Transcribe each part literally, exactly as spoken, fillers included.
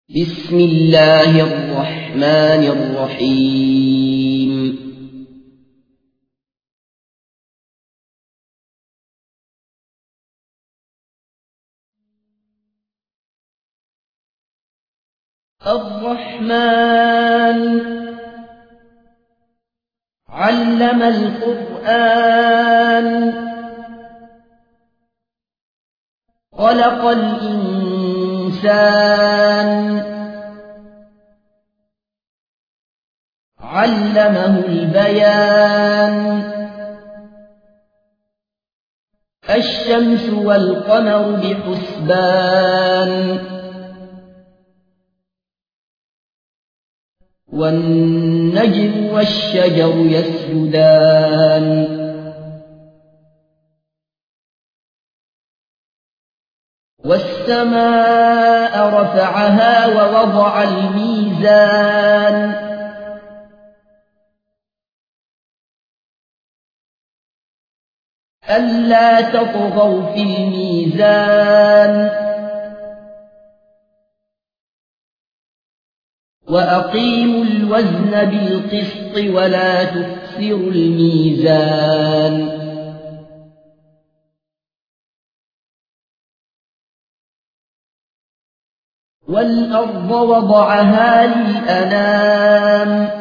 بسم الله الرحمن الرحيم الرحمن علم القرآن خلق الإنسان علمه البيان الشمس والقمر بحسبان والنجم والشجر يسجدان والسماء رفعها ووضع الميزان ألا تطغوا في الميزان وأقيموا الوزن بالقسط ولا تخسروا الميزان والأرض وضعها للأنام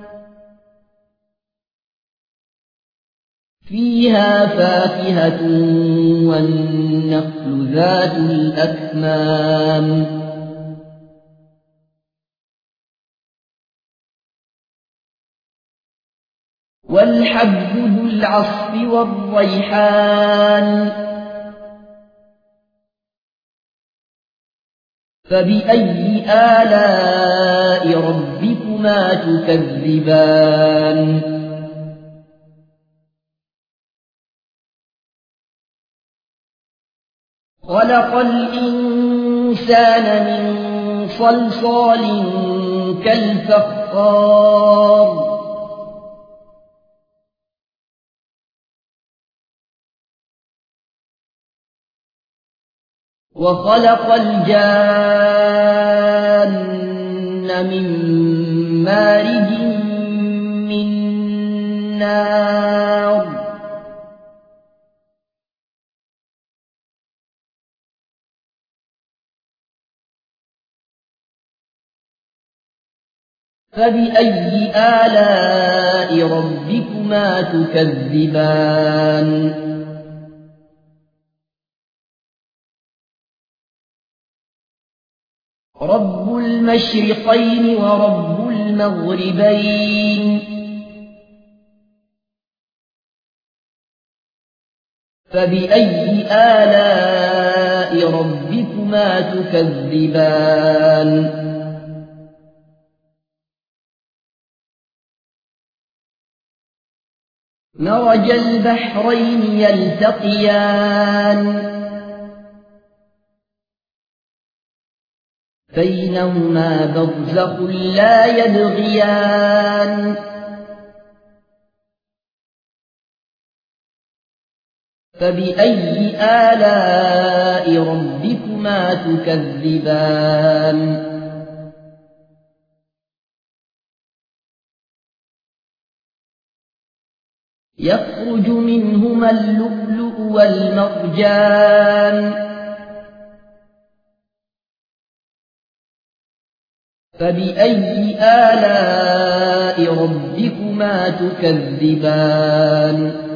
فيها فاكهة والنخل ذات الأكمام والحب ذو العصف والريحان فبأي آلاء ربكما تكذبان خلق الإنسان من صلصال كالفخار وخلق الجان من مارج من نار فبأي آلاء ربكما تكذبان رب المشرقين ورب المغربين فبأي آلاء ربكما تكذبان مرج البحرين يلتقيان بينهما برزخ لا يبغيان فبأي آلاء ربكما تكذبان يخرج منهما اللؤلؤ والمرجان فبأي آلاء ربكما تكذبان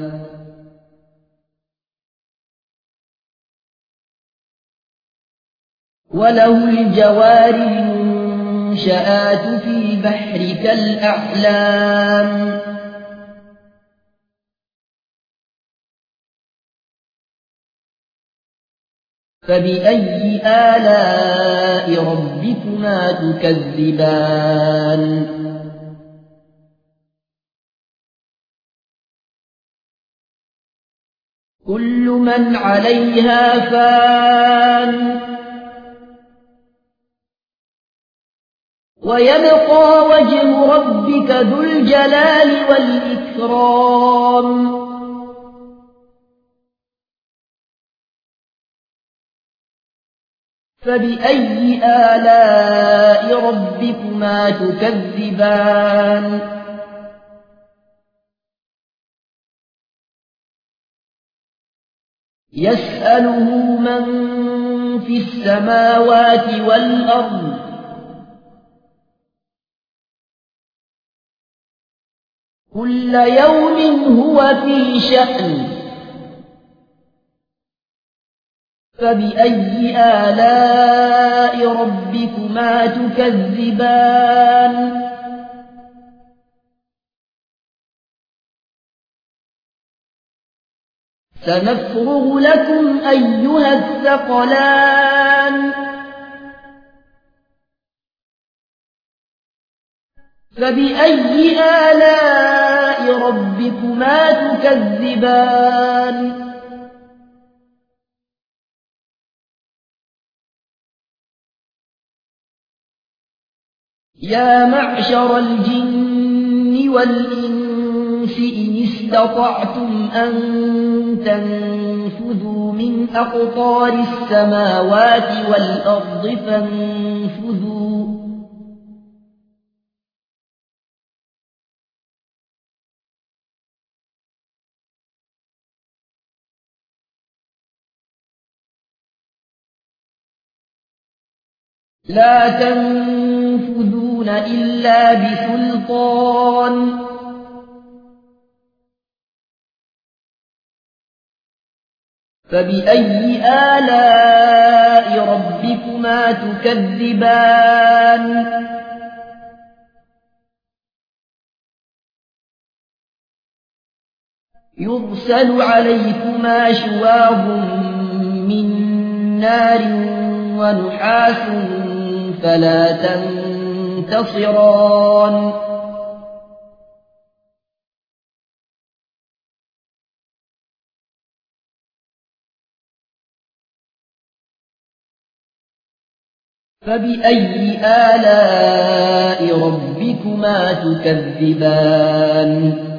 وله الجوار المنشآت في البحر كالأعلام فبأي آلاء ربكما تكذبان كل من عليها فان ويبقى وجه ربك ذو الجلال والإكرام فبأي آلاء ربكما تكذبان يسأله من في السماوات والأرض كل يوم هو في شأن فبأي آلاء ربكما تكذبان سنفرغ لكم أيها الثقلان فبأي آلاء ربكما تكذبان يا معشر الجن والإنس إن استطعتم أن تنفذوا من أقطار السماوات والأرض فانفذوا لا تنفذون إلا بسلطان فبأي آلاء ربكما تكذبان يرسل عليكما شواظ من نار ونحاس فلا تنتصران فبأي آلاء ربكما تكذبان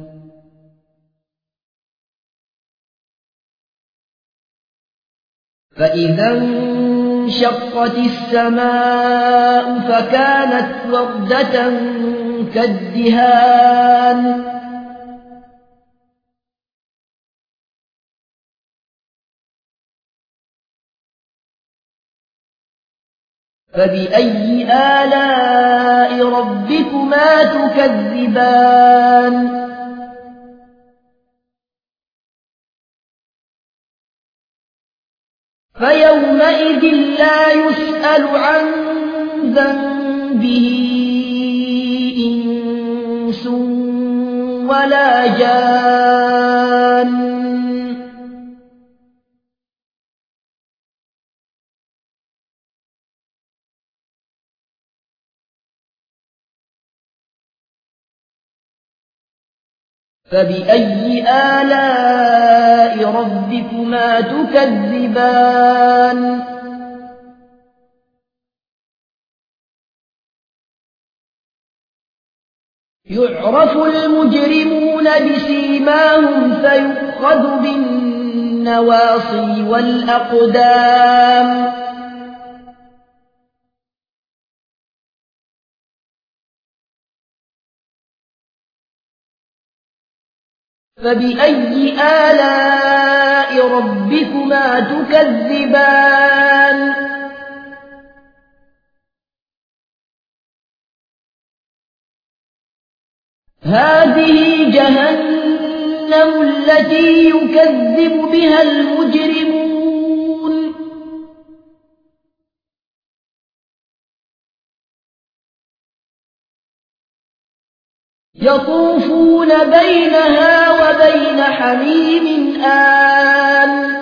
فإذا انشقت السماء فكانت وردة كالدهان فبأي آلاء ربكما تكذبان فيومئذ لا يسأل عن ذنبه إنس ولا جان فبأي آلاء ربكما تكذبان يعرف المجرمون بسيماهم فيؤخذ بالنواصي والأقدام فبأي آلاء ربكما تكذبان هذه جهنم التي يكذب بها المجرمون يطوفون بينها وبين حميم آن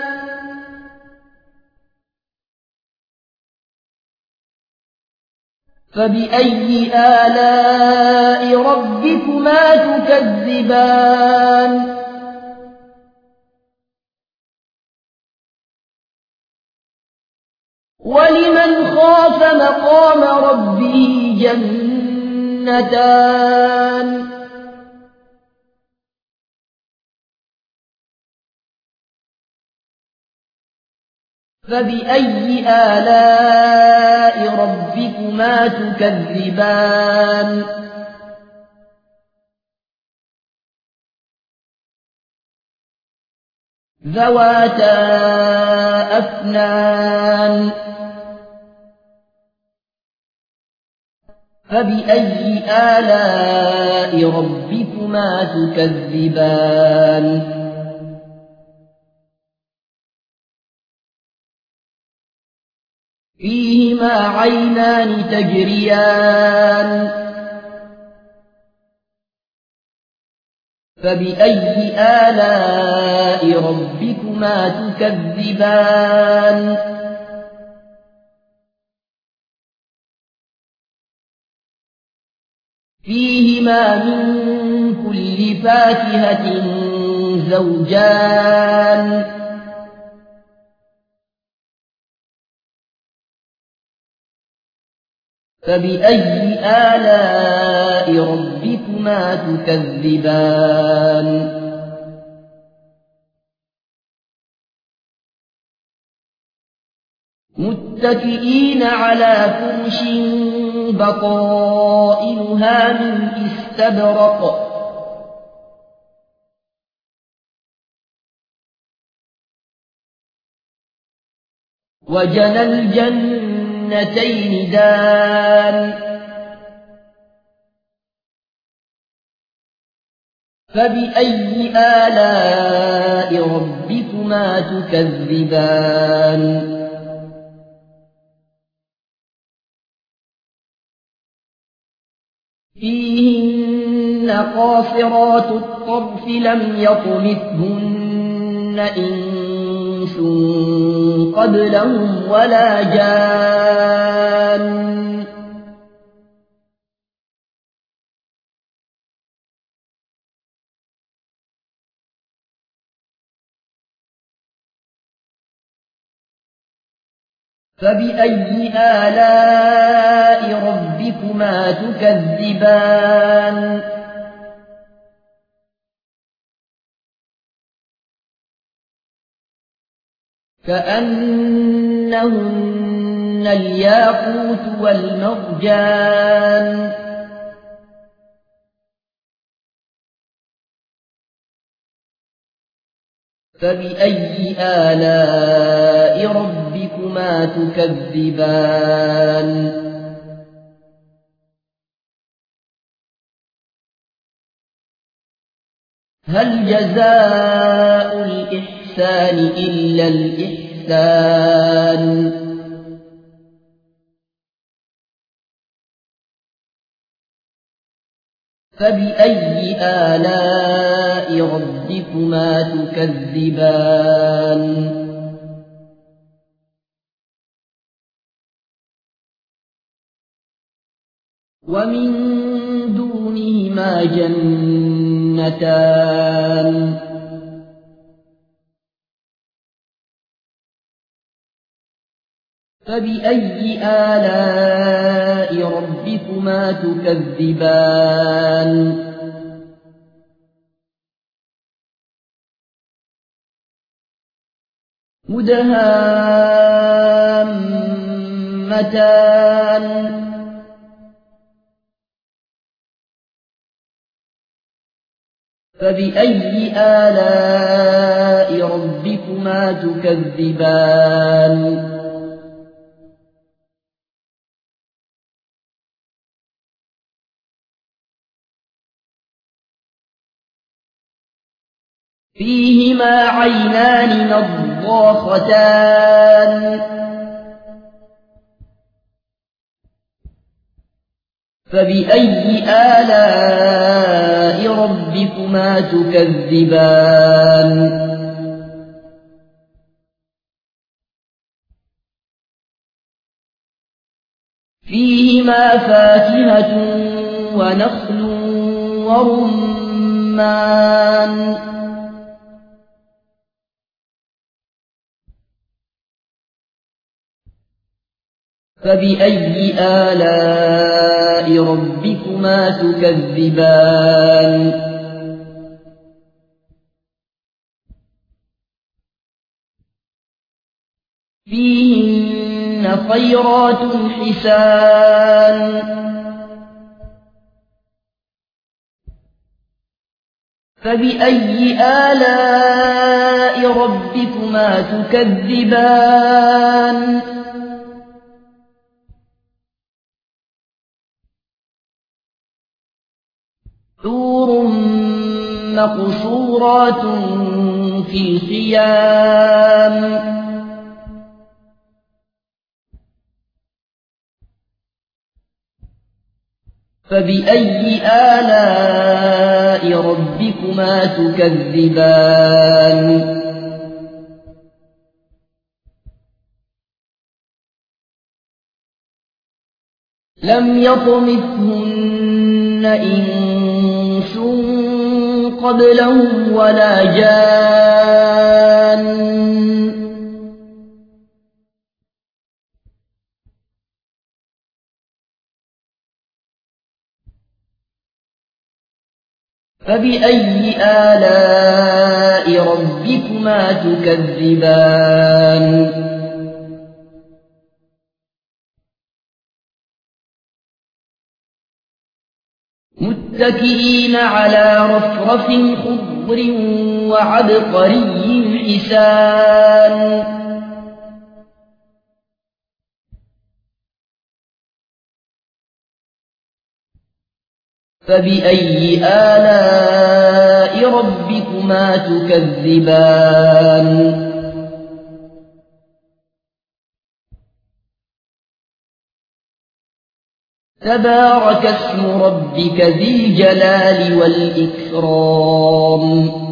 فبأي آلاء ربكما تكذبان ولمن خاف مقام ربه جنتان فبأي آلاء ربكما تكذبان ذواتا أفنان فبأي آلاء ربكما تكذبان فيهما عينان تجريان فبأي آلاء ربكما تكذبان فيهما من كل فاكهة زوجان فبأي آلاء ربكما تكذبان متكئين على فرش بطائنها من استبرق وجنى الجنتين دان فبأي آلاء ربكما تكذبان فيهن قاصرات الطرف لم يطمثهن إنس قبلهم ولا جان فبأي آلاء ربكما تكذبان كأنهن الياقوت والمرجان فبأي آلاء ربكما تكذبان هل جزاء الإحسان إلا الإحسان فبأي آلاء ربكما تكذبان ومن دونهما جنتان فبأي آلاء ربكما تكذبان مدهامتان فبأي آلاء ربكما تكذبان فيهما عينان نضاختان فبأي آلاء ربكما تكذبان فيهما فاكهة ونخل ورمان فبأي آلاء ربكما تكذبان فيهن خيرات حسان فبأي آلاء ربكما تكذبان حور مقصورات في الخيام فبأي آلاء ربكما تكذبان لم يطمثهن إنس قبلهم ولا جان فبأي آلاء ربكما تكذبان متكئين على رفرف خضر وعبقري حسان فبأي آلاء ربكما تكذبان تبارك اسم ربك ذي الجلال والإكرام